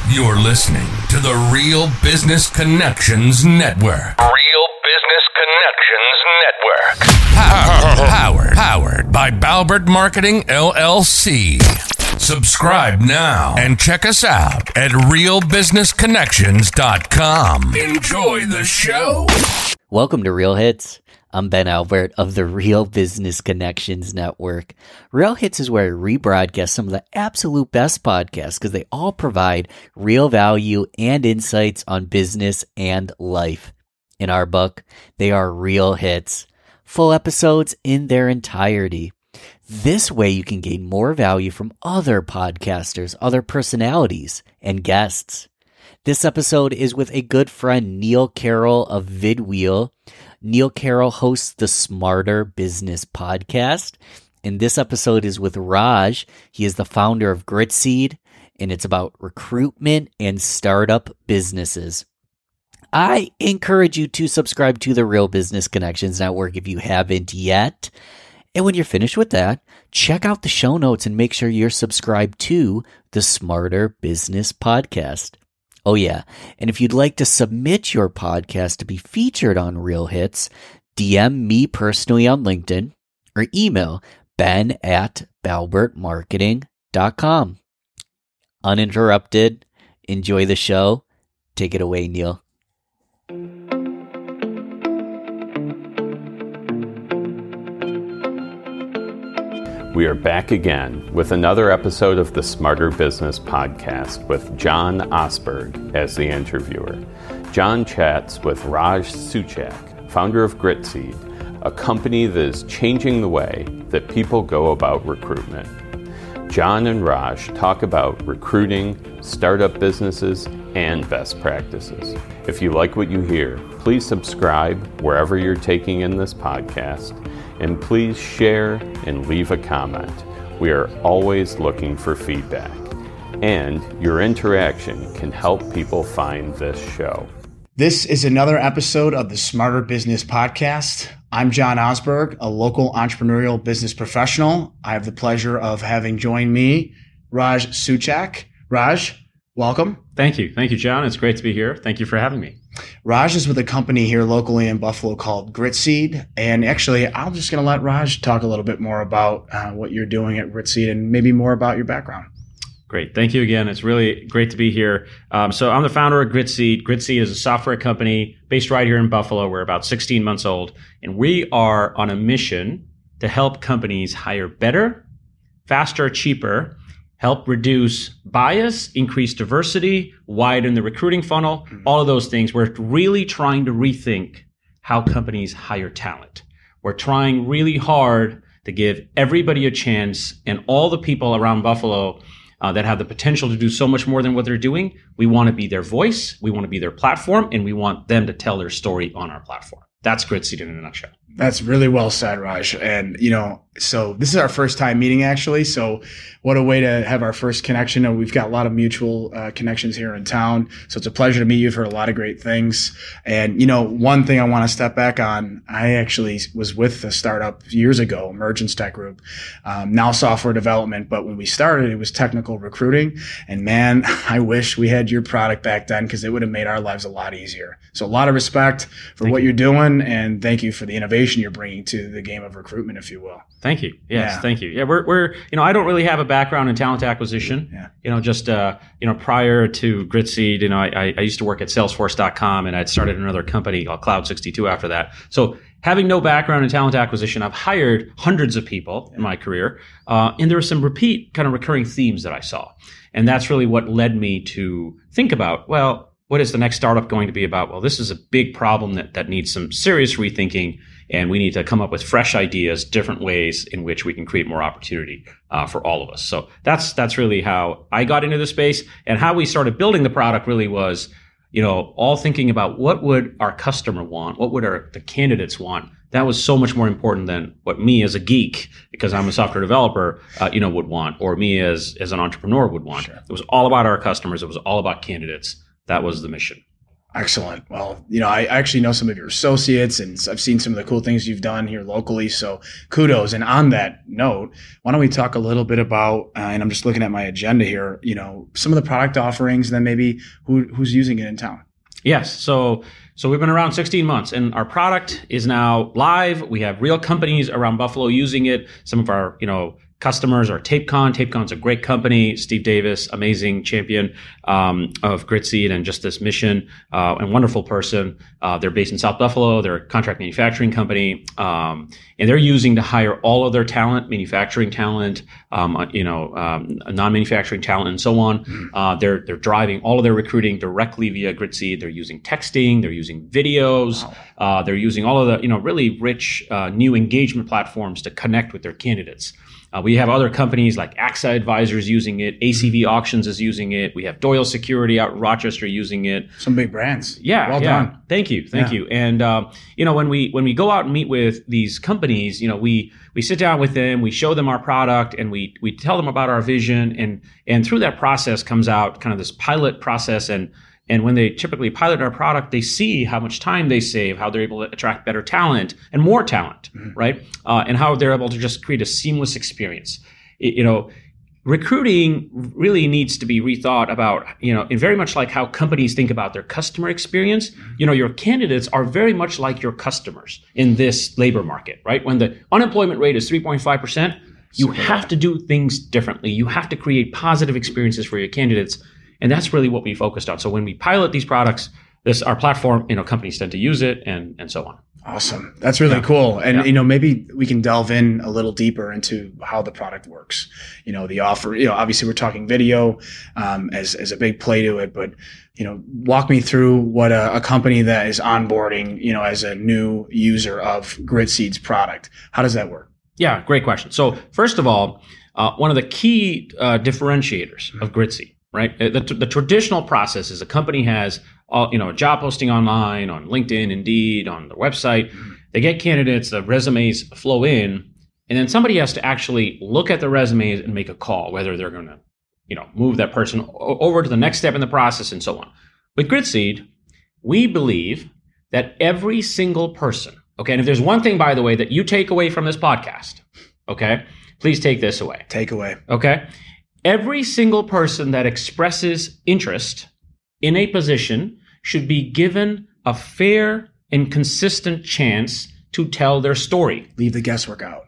You're listening to the Real Business Connections Network. Real Business Connections Network. Powered by Balbert Marketing, LLC. Subscribe now and check us out at realbusinessconnections.com. Enjoy the show. Welcome to Real Hits. I'm Ben Albert of the Real Business Connections Network. Real Hits is where I rebroadcast some of the absolute best podcasts because they all provide real value and insights on business and life. In our book, they are real hits, full episodes in their entirety. This way you can gain more value from other podcasters, other personalities, and guests. This episode is with a good friend, Neil Carroll of VidWheel. Neil Carroll hosts the Smarter Business Podcast, and this episode is with Raj. He is the founder of Gritseed, and it's about recruitment and startup businesses. I encourage you to subscribe to the Real Business Connections Network if you haven't yet. And when you're finished with that, check out the show notes and make sure you're subscribed to the Smarter Business Podcast. Oh yeah, and if you'd like to submit your podcast to be featured on Real Hits, DM me personally on LinkedIn or email ben@balbertmarketing.com. Uninterrupted. Enjoy the show. Take it away, Neil. We are back again with another episode of the Smarter Business Podcast with John Osberg as the interviewer. John chats with Raj Suchak, founder of Gritseed, a company that is changing the way that people go about recruitment. John and Raj talk about recruiting, startup businesses, and best practices. If you like what you hear, please subscribe wherever you're taking in this podcast. And please share and leave a comment. We are always looking for feedback. And your interaction can help people find this show. This is another episode of the Smarter Business Podcast. I'm John Osberg, a local entrepreneurial business professional. I have the pleasure of having joined me, Raj Suchak. Raj, welcome. Thank you. Thank you, John. It's great to be here. Thank you for having me. Raj is with a company here locally in Buffalo called Gritseed. And actually, I'm just going to let Raj talk a little bit more about what you're doing at Gritseed and maybe more about your background. Great. Thank you again. It's really great to be here. So I'm the founder of Gritseed. Gritseed is a software company based right here in Buffalo. We're about 16 months old. And we are on a mission to help companies hire better, faster, cheaper, help reduce bias, increase diversity, widen the recruiting funnel, all of those things. We're really trying to rethink how companies hire talent. We're trying really hard to give everybody a chance, and all the people around Buffalo that have the potential to do so much more than what they're doing, we want to be their voice, we want to be their platform, and we want them to tell their story on our platform. That's Gritseed in a nutshell. That's really well said, Raj. And, so this is our first time meeting, actually. So what a way to have our first connection. And we've got a lot of mutual connections here in town. So it's a pleasure to meet you. You've heard a lot of great things. And, one thing I want to step back on, I actually was with a startup years ago, Emergence Tech Group, now software development. But when we started, it was technical recruiting. And man, I wish we had your product back then because it would have made our lives a lot easier. So a lot of respect for what you're doing. And thank you for the innovation you're bringing to the game of recruitment, if you will. Thank you. Yes, thank you. Yeah, we're I don't really have a background in talent acquisition. Yeah. Just prior to Gritseed, I used to work at Salesforce.com, and I'd started another company called Cloud62 after that. So having no background in talent acquisition, I've hired hundreds of people in my career, and there were some recurring themes that I saw, and that's really what led me to think about, well, what is the next startup going to be about? Well, this is a big problem that needs some serious rethinking, and we need to come up with fresh ideas, different ways in which we can create more opportunity for all of us. So that's really how I got into the space, and how we started building the product really was, all thinking about what would our customer want, what would the candidates want. That was so much more important than what me as a geek, because I'm a software developer, would want, or me as an entrepreneur would want. Sure. It was all about our customers. It was all about candidates. That was the mission. Excellent. Well, I actually know some of your associates, and I've seen some of the cool things you've done here locally. So kudos. And on that note, why don't we talk a little bit about, and I'm just looking at my agenda here, some of the product offerings, and then maybe who's using it in town. Yes. So we've been around 16 months, and our product is now live. We have real companies around Buffalo using it. Some of our, customers are TapeCon. TapeCon's a great company. Steve Davis, amazing champion of Gritseed and just this mission, and wonderful person. They're based in South Buffalo. They're a contract manufacturing company, and they're using to hire all of their talent, manufacturing talent, non-manufacturing talent, and so on. They're driving all of their recruiting directly via Gritseed. They're using texting. They're using videos. Wow. They're using all of the really rich new engagement platforms to connect with their candidates. We have other companies like AXA Advisors using it. ACV Auctions is using it. We have Doyle Security out in Rochester using it. Some big brands. Yeah. Well done. Thank you. And, when we go out and meet with these companies, we sit down with them, we show them our product, and we tell them about our vision. And through that process comes out kind of this pilot process. And when they typically pilot our product, they see how much time they save, how they're able to attract better talent and more talent, right? And how they're able to just create a seamless experience. Recruiting really needs to be rethought about, and very much like how companies think about their customer experience. Your candidates are very much like your customers in this labor market, right? When the unemployment rate is 3.5%, you have to do things differently. You have to create positive experiences for your candidates. And that's really what we focused on. So when we pilot these products, our platform, companies tend to use it and so on. Awesome. That's really cool. And, maybe we can delve in a little deeper into how the product works. The offer, obviously we're talking video as a big play to it, but, walk me through what a company that is onboarding, as a new user of Gritseed's product. How does that work? Yeah, great question. So first of all, one of the key differentiators of Gritseed, right? The traditional process is a company has a job posting online, on LinkedIn, Indeed, on the website. They get candidates, the resumes flow in, and then somebody has to actually look at the resumes and make a call, whether they're going to, move that person over to the next step in the process and so on. With Gritseed, we believe that every single person, okay, and if there's one thing, by the way, that you take away from this podcast, okay, please take this away. Take away. Okay. Every single person that expresses interest in a position should be given a fair and consistent chance to tell their story. Leave the guesswork out.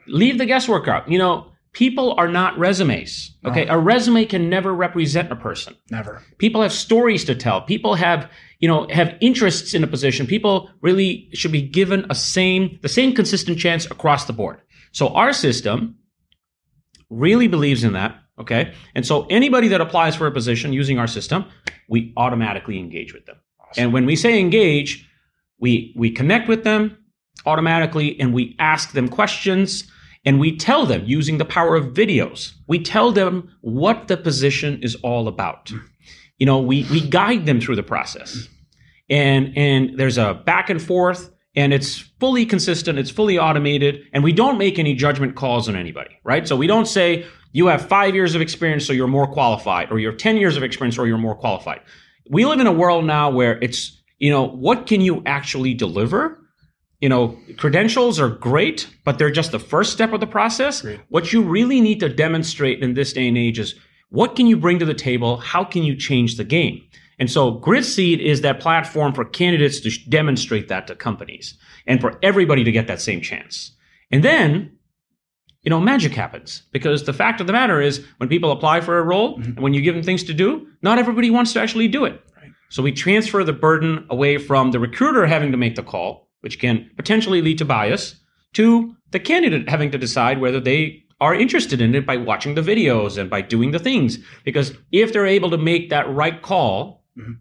People are not resumes. Okay. A resume can never represent a person. Never. People have stories to tell. People have interests in a position. People really should be given the same consistent chance across the board. So our system really believes in that. Okay. And so anybody that applies for a position using our system, we automatically engage with them. Awesome. And when we say engage, we connect with them automatically, and we ask them questions, and we tell them, using the power of videos, we tell them what the position is all about. We guide them through the process, and there's a back and forth, and it's fully consistent, it's fully automated, and we don't make any judgment calls on anybody, right? So we don't say, you have 5 years of experience, so you're more qualified, or you have 10 years of experience, or you're more qualified. We live in a world now where it's, what can you actually deliver? Credentials are great, but they're just the first step of the process. Great. What you really need to demonstrate in this day and age is, what can you bring to the table? How can you change the game? And so Gritseed is that platform for candidates to demonstrate that to companies, and for everybody to get that same chance. And then, magic happens, because the fact of the matter is, when people apply for a role, and when you give them things to do, not everybody wants to actually do it. Right. So we transfer the burden away from the recruiter having to make the call, which can potentially lead to bias, to the candidate having to decide whether they are interested in it by watching the videos and by doing the things. Because if they're able to make that right call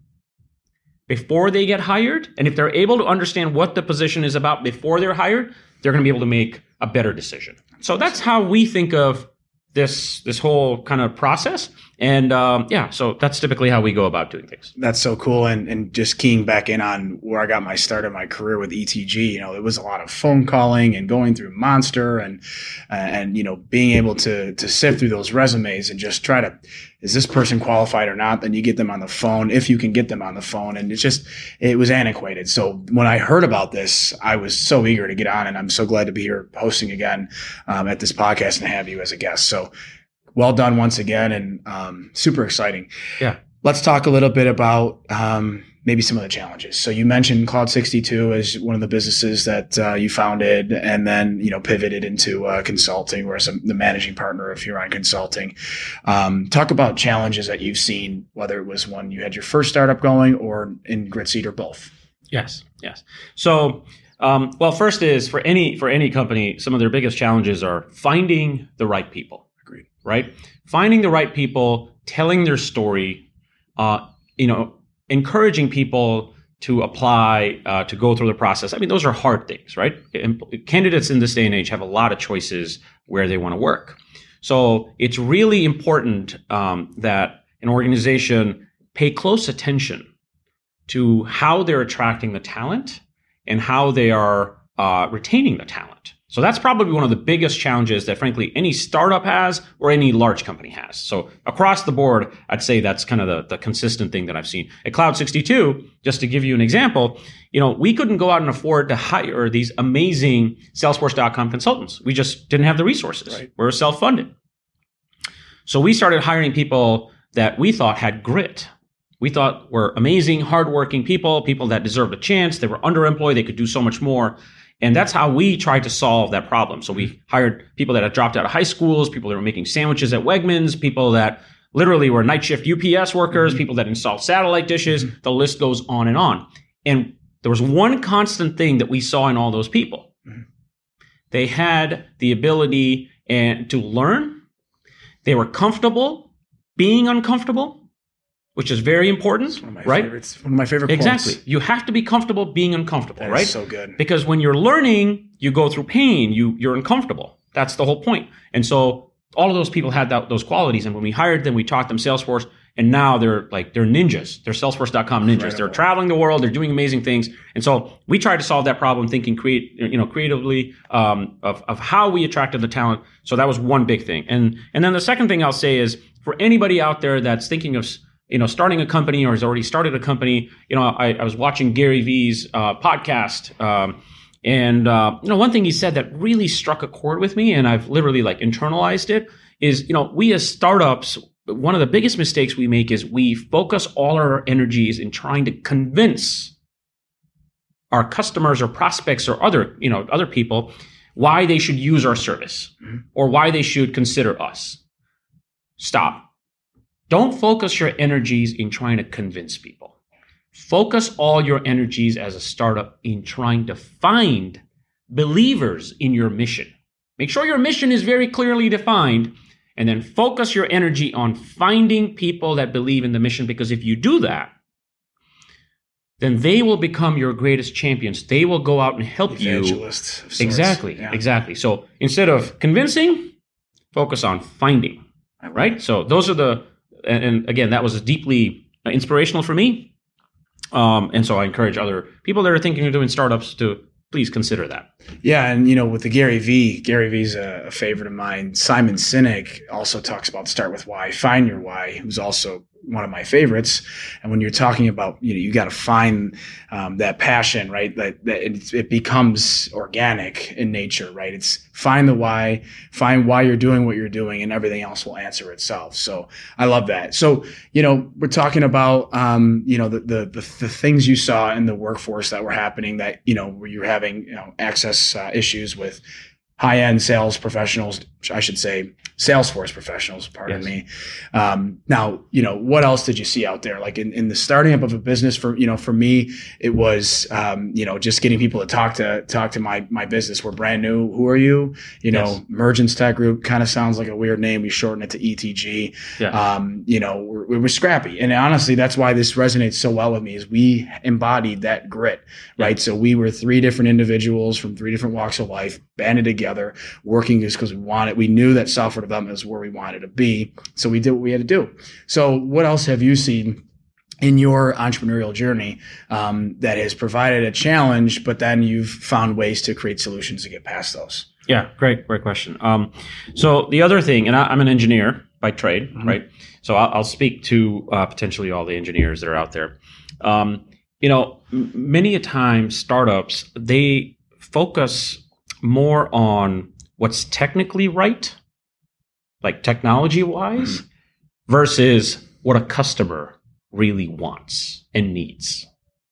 before they get hired, and if they're able to understand what the position is about before they're hired, they're going to be able to make a better decision. So that's how we think of this whole kind of process. And so that's typically how we go about doing things. That's so cool. And just keying back in on where I got my start in my career with ETG, it was a lot of phone calling and going through Monster and being able to sift through those resumes and just try to, is this person qualified or not? Then you get them on the phone, if you can get them on the phone. And it was antiquated. So when I heard about this, I was so eager to get on, and I'm so glad to be here hosting again at this podcast and have you as a guest. So well done once again, and super exciting. Yeah. Let's talk a little bit about maybe some of the challenges. So you mentioned Cloud 62 as one of the businesses that you founded, and then pivoted into consulting, whereas the managing partner of Huron Consulting. Talk about challenges that you've seen, whether it was when you had your first startup going or in Gritseed or both. Yes. So, first is for any company, some of their biggest challenges are finding the right people. Agreed. Right? Finding the right people, telling their story, encouraging people to apply, to go through the process. I mean, those are hard things, right? Candidates in this day and age have a lot of choices where they want to work. So it's really important that an organization pay close attention to how they're attracting the talent and how they are retaining the talent. So that's probably one of the biggest challenges that, frankly, any startup has or any large company has. So across the board, I'd say that's kind of the consistent thing that I've seen. At Cloud 62, just to give you an example, we couldn't go out and afford to hire these amazing Salesforce.com consultants. We just didn't have the resources. Right. We were self-funded. So we started hiring people that we thought had grit. We thought were amazing, hardworking people that deserved a chance. They were underemployed. They could do so much more. And that's how we tried to solve that problem. So we hired people that had dropped out of high schools, people that were making sandwiches at Wegmans, people that literally were night shift UPS workers, people that installed satellite dishes. The list goes on. And there was one constant thing that we saw in all those people. They had the ability to learn. They were comfortable being uncomfortable, which is very important, right? It's one of my favorite quotes. Exactly. You have to be comfortable being uncomfortable, That right? is so good. Because when you're learning, you go through pain. You're uncomfortable. That's the whole point. And so all of those people had those qualities. And when we hired them, we taught them Salesforce. And now they're ninjas. They're Salesforce.com ninjas. Incredible. They're traveling the world. They're doing amazing things. And so we tried to solve that problem, thinking creatively of how we attracted the talent. So that was one big thing. And then the second thing I'll say is, for anybody out there that's thinking of starting a company or has already started a company, I was watching Gary Vee's podcast, and one thing he said that really struck a chord with me, and I've literally internalized it, is we as startups, one of the biggest mistakes we make is we focus all our energies in trying to convince our customers or prospects or other people why they should use our service or why they should consider us. Stop. Don't focus your energies in trying to convince people. Focus all your energies as a startup in trying to find believers in your mission. Make sure your mission is very clearly defined, and then focus your energy on finding people that believe in the mission, because if you do that, then they will become your greatest champions. They will go out and help you. Evangelists of sorts. Exactly. Yeah. Exactly. So instead of convincing, focus on finding. Right? So those are and again, that was deeply inspirational for me. And so I encourage other people that are thinking of doing startups to please consider that. Yeah. And, with the Gary Vee's a favorite of mine. Simon Sinek also talks about start with why, find your why, who's also one of my favorites. And when you're talking about, you got to find that passion, right? That it becomes organic in nature, right? It's find the why, find why you're doing what you're doing, and everything else will answer itself. So I love that. So, we're talking about, the things you saw in the workforce that were happening that, where you're having, access issues with high-end sales professionals, I should say Salesforce professionals, pardon me. Now, what else did you see out there? Like in the starting up of a business for me, it was, just getting people to talk to my business. We're brand new. Who are you? Mergence Tech Group kind of sounds like a weird name. We shorten it to ETG. Yeah. We're scrappy. And honestly, that's why this resonates so well with me, is we embodied that grit, right? So we were 3 different individuals from 3 different walks of life, banded together, working just because we knew that software development was where we wanted to be. So we did what we had to do. So what else have you seen in your entrepreneurial journey that has provided a challenge, but then you've found ways to create solutions to get past those? Yeah, great question. So the other thing, and I'm an engineer by trade, right? So I'll speak to potentially all the engineers that are out there. Many a time startups, they focus more on what's technically right, like technology-wise, versus what a customer really wants and needs.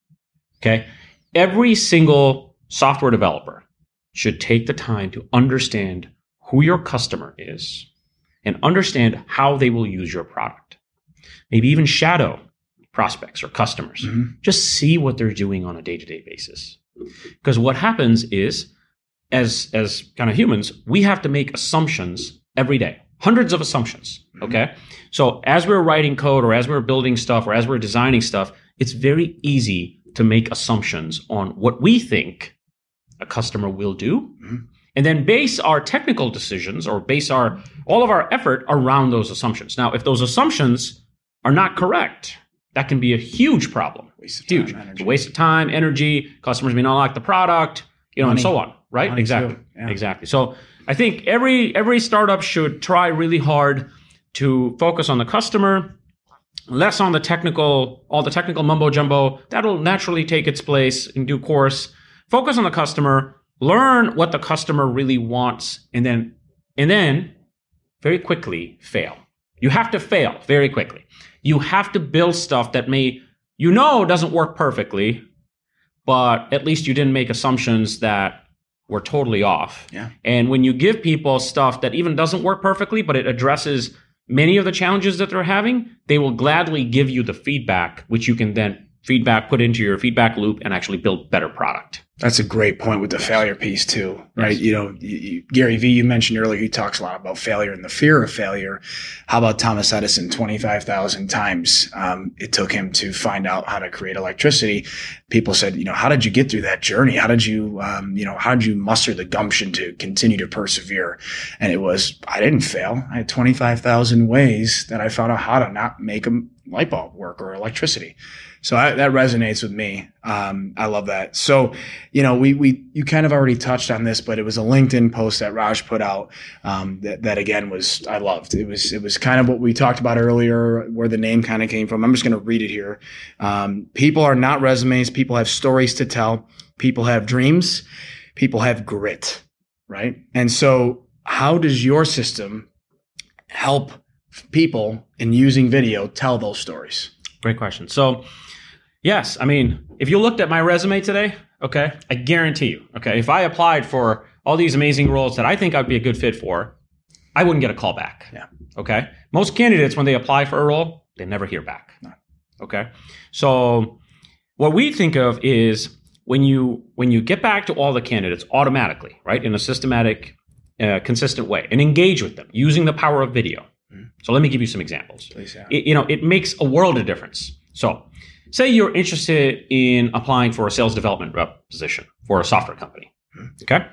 Okay? Every single software developer should take the time to understand who your customer is and understand how they will use your product. Maybe even shadow prospects or customers. Just see what they're doing on a day-to-day basis. Because what happens is, as kind of humans, we have to make assumptions every day. Hundreds of assumptions, okay? So as we're writing code or as we're building stuff or as we're designing stuff, it's very easy to make assumptions on what we think a customer will do, and then base our technical decisions or base all of our effort around those assumptions. Now, if those assumptions are not correct, that can be a huge problem. Huge. Waste of time, energy, customers may not like the product, and so on, right? Money exactly. too. Yeah. Exactly. So I think every startup should try really hard to focus on the customer, less on all the technical mumbo jumbo. That'll naturally take its place in due course. Focus on the customer, learn what the customer really wants, and then very quickly fail. You have to fail very quickly. You have to build stuff that doesn't work perfectly, but at least you didn't make assumptions that were totally off. Yeah. And when you give people stuff that even doesn't work perfectly, but it addresses many of the challenges that they're having, they will gladly give you the feedback, which you can then put into your feedback loop and actually build better product. That's a great point with the failure piece too, right? Yes. Gary Vee, you mentioned earlier, he talks a lot about failure and the fear of failure. How about Thomas Edison? 25,000 times it took him to find out how to create electricity. People said, how did you get through that journey? How did you muster the gumption to continue to persevere? And it was, I didn't fail. I had 25,000 ways that I found out how to not make a light bulb work or electricity. So that resonates with me. I love that. So, you kind of already touched on this, but it was a LinkedIn post that Raj put out that again I loved. It was kind of what we talked about earlier, where the name kind of came from. I'm just going to read it here. People are not resumes. People have stories to tell. People have dreams. People have grit, right? And so how does your system help people in using video tell those stories? Great question. So, yes, I mean, if you looked at my resume today, okay, I guarantee you, okay, if I applied for all these amazing roles that I think I'd be a good fit for, I wouldn't get a call back. Yeah. Okay. Most candidates, when they apply for a role, they never hear back. No. Okay. So what we think of is when you get back to all the candidates automatically, right, in a systematic, consistent way, and engage with them using the power of video. So let me give you some examples. Please, yeah. It makes a world of difference. So say you're interested in applying for a sales development rep position for a software company. Okay.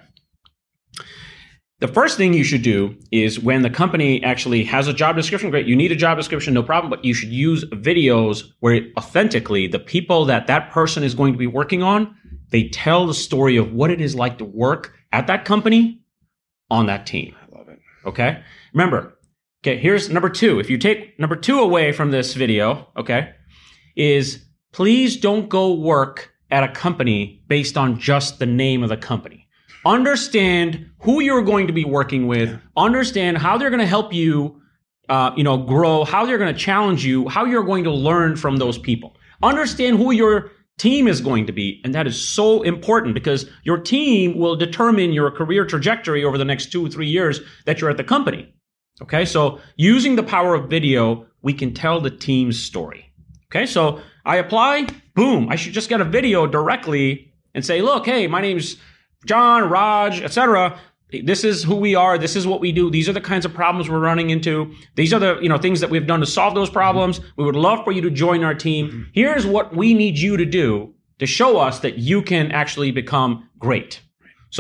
The first thing you should do is when the company actually has a job description, great, you need a job description, no problem, but you should use videos where authentically the people that person is going to be working on, they tell the story of what it is like to work at that company on that team. I love it. Okay. Remember, okay, here's number 2. If you take number 2 away from this video, okay, is please don't go work at a company based on just the name of the company. Understand who you're going to be working with. Understand how they're going to help you, grow, how they're going to challenge you, how you're going to learn from those people. Understand who your team is going to be. And that is so important because your team will determine your career trajectory over the next 2 or 3 years that you're at the company. Okay, so using the power of video, we can tell the team's story. Okay, so I apply, boom, I should just get a video directly and say, look, hey, my name's John, Raj, etc. This is who we are. This is what we do. These are the kinds of problems we're running into. These are the things that we've done to solve those problems. We would love for you to join our team. Here's what we need you to do to show us that you can actually become great. So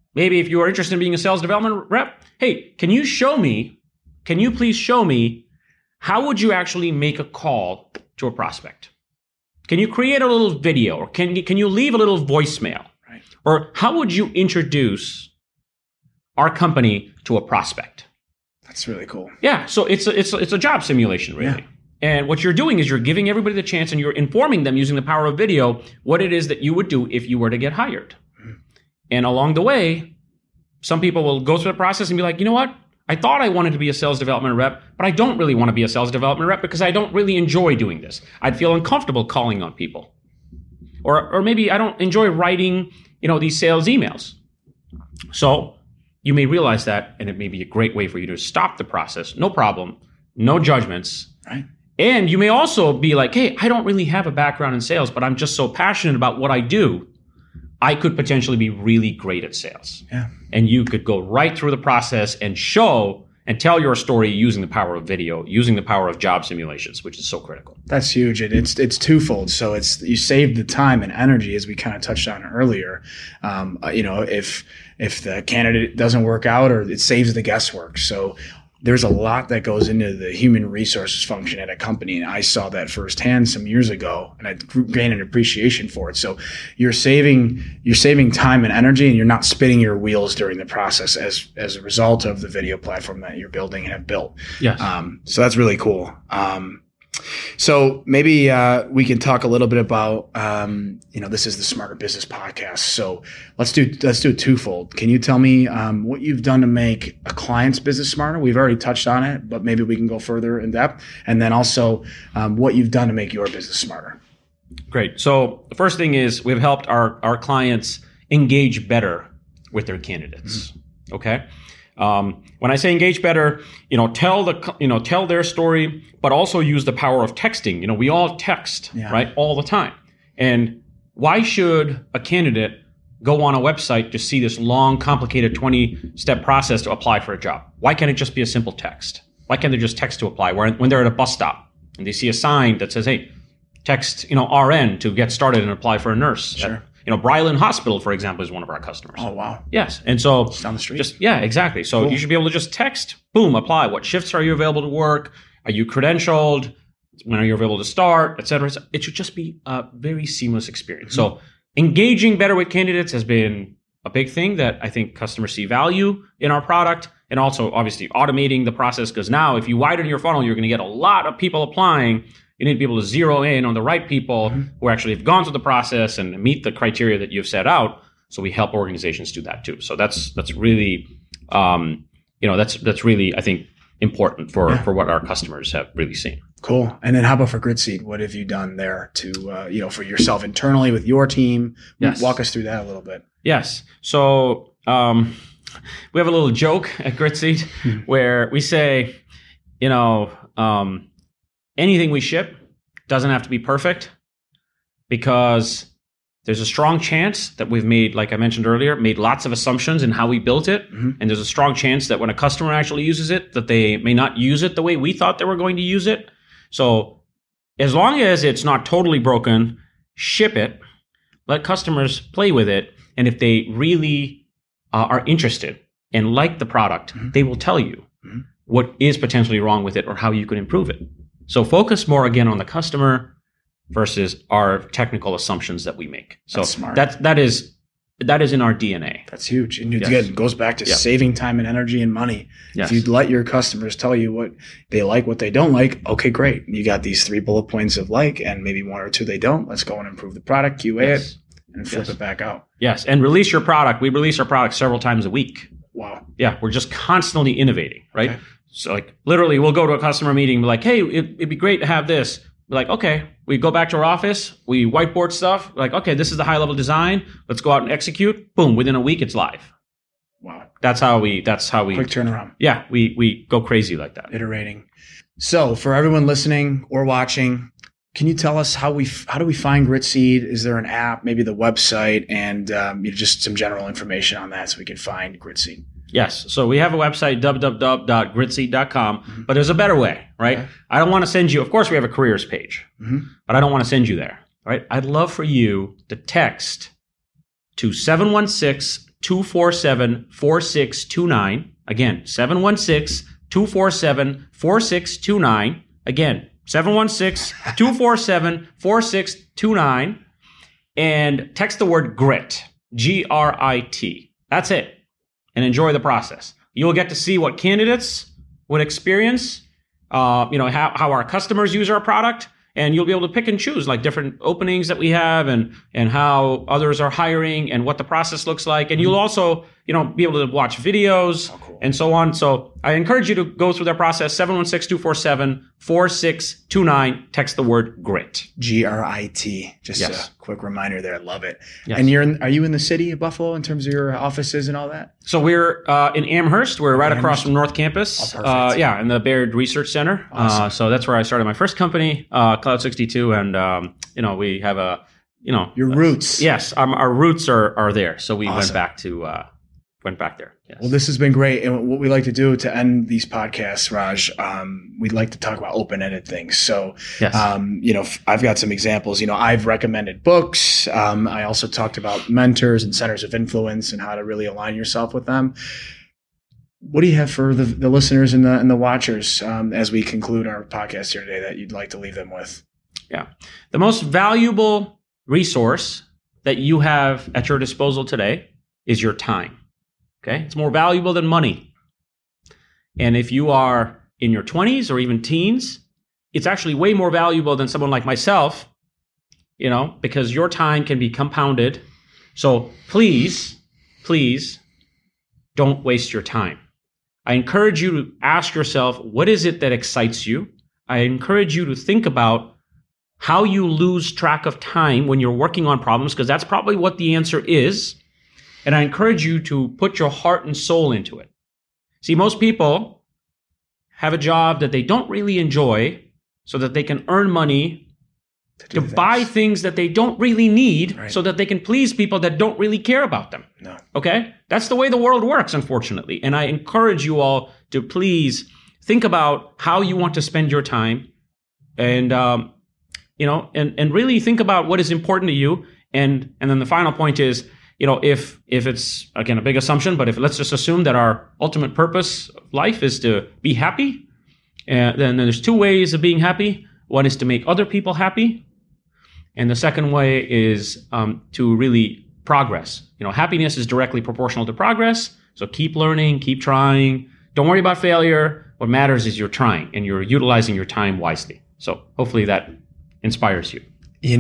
maybe if you are interested in being a sales development rep, hey, can you please show me how would you actually make a call to a prospect? Can you create a little video, or can you leave a little voicemail? Right. Or how would you introduce our company to a prospect? That's really cool. Yeah, so it's a job simulation, really. Yeah. And what you're doing is you're giving everybody the chance, and you're informing them using the power of video what it is that you would do if you were to get hired. Mm-hmm. And along the way, some people will go through the process and be like, you know what? I thought I wanted to be a sales development rep, but I don't really want to be a sales development rep because I don't really enjoy doing this. I'd feel uncomfortable calling on people. Or maybe I don't enjoy writing, these sales emails. So you may realize that, and it may be a great way for you to stop the process. No problem. No judgments. Right. And you may also be like, hey, I don't really have a background in sales, but I'm just so passionate about what I do. I could potentially be really great at sales. Yeah. And you could go right through the process and show and tell your story using the power of video, using the power of job simulations, which is so critical. That's huge. It's twofold. So you save the time and energy, as we kind of touched on earlier. If the candidate doesn't work out, or it saves the guesswork. So there's a lot that goes into the human resources function at a company. And I saw that firsthand some years ago, and I gained an appreciation for it. So you're saving time and energy, and you're not spinning your wheels during the process as a result of the video platform that you're building and have built. Yes. So that's really cool. So maybe we can talk a little bit about, this is the Smarter Business Podcast. So let's do it twofold. Can you tell me what you've done to make a client's business smarter? We've already touched on it, but maybe we can go further in depth. And then also what you've done to make your business smarter. Great. So the first thing is we've helped our clients engage better with their candidates. Mm-hmm. Okay. When I say engage better, tell their story, but also use the power of texting. We all text, right, all the time. And why should a candidate go on a website to see this long, complicated 20-step process to apply for a job? Why can't it just be a simple text? Why can't they just text to apply? When they're at a bus stop and they see a sign that says, hey, text, RN to get started and apply for a nurse. Sure. Bryland Hospital, for example, is one of our customers. Oh, wow. Yes. And so it's down the street. Exactly. So cool. You should be able to just text, boom, apply. What shifts are you available to work? Are you credentialed? When are you available to start, et cetera? It should just be a very seamless experience. Mm-hmm. So engaging better with candidates has been a big thing that I think customers see value in our product. And also, obviously, automating the process, because now if you widen your funnel, you're going to get a lot of people applying. You need to be able to zero in on the right people who actually have gone through the process and meet the criteria that you've set out. So we help organizations do that too. So that's really, that's really, I think, important for what our customers have really seen. Cool. And then how about for Gritseed? What have you done there to, for yourself internally with your team? Yes. Walk us through that a little bit. Yes. So we have a little joke at Gritseed where we say, anything we ship doesn't have to be perfect, because there's a strong chance that we've made, like I mentioned earlier, made lots of assumptions in how we built it. Mm-hmm. And there's a strong chance that when a customer actually uses it, that they may not use it the way we thought they were going to use it. So as long as it's not totally broken, ship it, let customers play with it. And if they really are interested and like the product, they will tell you what is potentially wrong with it or how you can improve it. So focus more again on the customer versus our technical assumptions that we make. So that's smart. That is in our DNA. That's huge. And again, it goes back to saving time and energy and money. Yes. If you let your customers tell you what they like, what they don't like, okay, great. You got these 3 bullet points of like, and maybe 1 or 2 they don't. Let's go and improve the product, QA it, and flip it back out. Yes, and release your product. We release our product several times a week. Wow. Yeah, we're just constantly innovating, right? Okay. So like literally we'll go to a customer meeting and be like, hey, it'd be great to have this. We're like, okay, we go back to our office, we whiteboard stuff. We're like, okay, this is the high level design. Let's go out and execute. Boom, within a week it's live. Wow. That's how we quick turnaround. Yeah, we go crazy like that. Iterating. So for everyone listening or watching, can you tell us how do we find Gritseed? Is there an app, maybe the website, and just some general information on that so we can find Gritseed? Yes. So we have a website, www.gritseed.com, but there's a better way, right? Okay. I don't want to send you, of course we have a careers page, but I don't want to send you there, right? I'd love for you to text to 716 716-247-4629. Again, 716-247-4629. Again, 716-247-4629. And text the word GRIT, G-R-I-T. That's it. And enjoy the process. You'll get to see what candidates would experience, how our customers use our product, and you'll be able to pick and choose like different openings that we have and how others are hiring and what the process looks like. And you'll also, be able to watch videos and so on. So I encourage you to go through that process. 716-247-4629. Text the word GRIT. GRIT. Just Yes. a quick reminder there. Love it. Yes. And are you in the city of Buffalo in terms of your offices and all that? So we're in Amherst. We're right across from North Campus. Oh, perfect. In the Baird Research Center. Awesome. So that's where I started my first company, Cloud 62. And, we have Your roots. Yes, our roots are there. So we Awesome. went back there. Yes. Well, this has been great. And what we like to do to end these podcasts, Raj, we'd like to talk about open-ended things. So, Yes. I've got some examples. I've recommended books. I also talked about mentors and centers of influence and how to really align yourself with them. What do you have for the listeners and the watchers as we conclude our podcast here today that you'd like to leave them with? Yeah. The most valuable resource that you have at your disposal today is your time. Okay? It's more valuable than money. And if you are in your 20s or even teens, it's actually way more valuable than someone like myself, because your time can be compounded. So please don't waste your time. I encourage you to ask yourself, what is it that excites you? I encourage you to think about how you lose track of time when you're working on problems, because that's probably what the answer is. And I encourage you to put your heart and soul into it. See, most people have a job that they don't really enjoy so that they can earn money to buy things that they don't really need, Right. so that they can please people that don't really care about them. No. Okay? That's the way the world works, unfortunately. And I encourage you all to please think about how you want to spend your time and really think about what is important to you. And then the final point is, if it's, again, a big assumption, but let's just assume that our ultimate purpose of life is to be happy, then there's two ways of being happy. One is to make other people happy. And the second way is to really progress. Happiness is directly proportional to progress. So keep learning, keep trying. Don't worry about failure. What matters is you're trying and you're utilizing your time wisely. So hopefully that inspires you.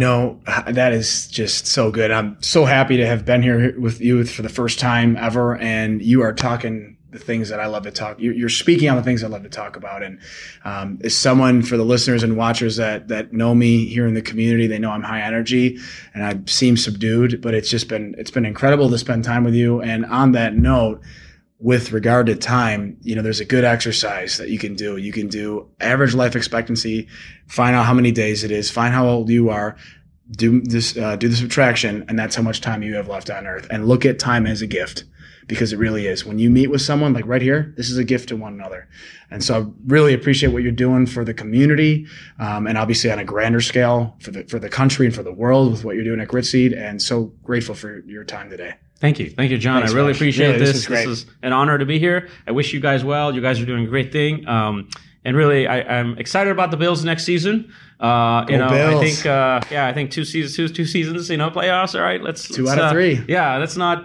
That is just so good. I'm so happy to have been here with you for the first time ever. And you are talking the things that I love to talk. You're speaking on the things I love to talk about. And as someone, for the listeners and watchers that know me here in the community, they know I'm high energy and I seem subdued, but it's been incredible to spend time with you. And on that note, with regard to time, there's a good exercise that you can do. You can do average life expectancy, find out how many days it is, find how old you are, do the subtraction, and that's how much time you have left on earth. And look at time as a gift, because it really is. When you meet with someone like right here, this is a gift to one another. And so I really appreciate what you're doing for the community, and obviously on a grander scale for the country and for the world with what you're doing at Gritseed. And so grateful for your time today. Thank you, John. Thanks, I really Raj. appreciate Really, this. this is great. This is an honor to be here. I wish you guys well. You guys are doing a great thing. And really, I'm excited about the Bills next season. Bills. I think two seasons, playoffs. All right, let's 2 out of 3. Yeah, let's not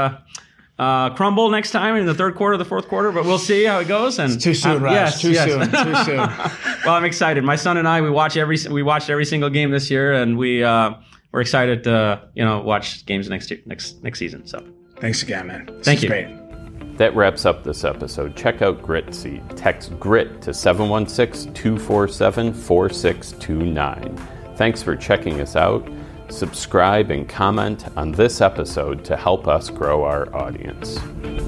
crumble next time in the third quarter, the fourth quarter, but we'll see how it goes. And Too soon, Raj. yes, Too yes. soon. Well, I'm excited. My son and I, we watched every single game this year, and we're excited to watch games next season. So Thanks again, man. Thank you. Great. That wraps up this episode. Check out Gritseed. Text GRIT to 716-247-4629. Thanks for checking us out. Subscribe and comment on this episode to help us grow our audience.